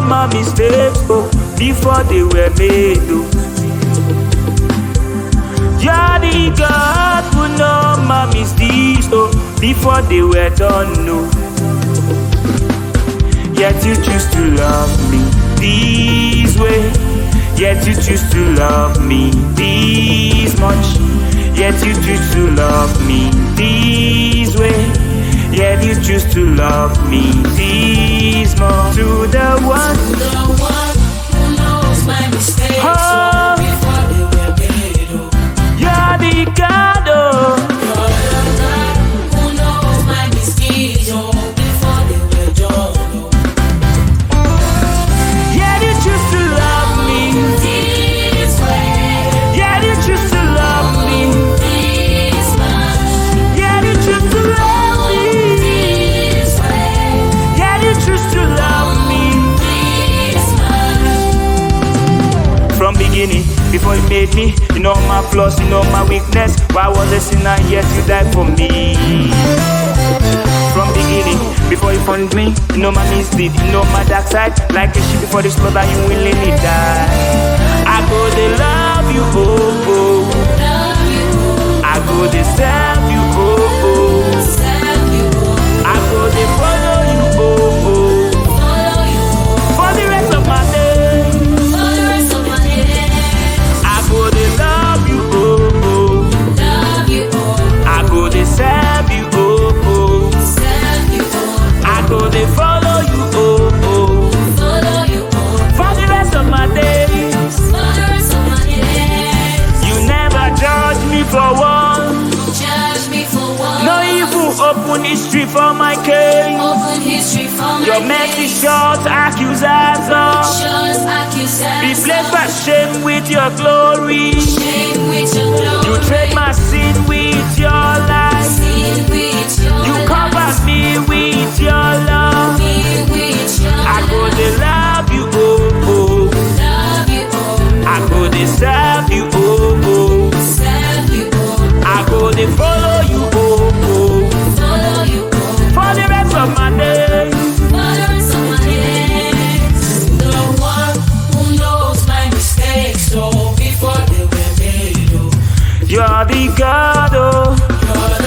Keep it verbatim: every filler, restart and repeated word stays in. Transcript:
my mistakes, oh, before they were made, oh. You're the God who know my misdeeds, oh, before they were done, no. Yet you choose to love me this way. Yet you choose to love me this much. Yet you choose to love me this way. Yet you choose to love me this much. To the one, to the one who knows my mistakes, oh, before they were made, oh. You're the God, oh. You're the God who knows my misdeeds, oh, before they were done, oh. Yet you choose to love me this way. Yet you choose to love me This much. Yet you choose to love me This way. Yet you choose to love me This much. from beginning. Before you made me, you know my flaws, you know my weakness. Why was a sinner, yet you died for me. From beginning, before you found me, you know my misdeed, you know my dark side. Like a sheep before the slaughter, you willingly die. I go they love you, oh, oh. Love you, oh. I go they serve you, oh, oh. Serve you, oh. I go they follow you, oh, oh. Follow you, oh. For the rest of my days, For the rest of my days. I go they love you, oh, oh. Love you, oh. I go they serve you, oh, oh. Serve you, oh. I go they follow you, oh, oh. Follow you, oh. For the rest of my days, For the rest of my days. you never judge me for one. Judge me for one. No evil open history for my case. Open history for my Your mercy case. short accusers of. Shows accusers. Replace my shame with your glory. Shame with your glory. You trade my sin with your life. Sin with your You cover light. me with your love. Me with your I go light. to love you, oh, oh. Love you, oh. I go to serve you, oh, oh. Serve you, oh. I go to follow you, oh, oh. Follow you, oh. For the rest of my days, For the rest of my days. The one who knows my mistakes, oh, before they were made, oh. you're the God, oh. You're the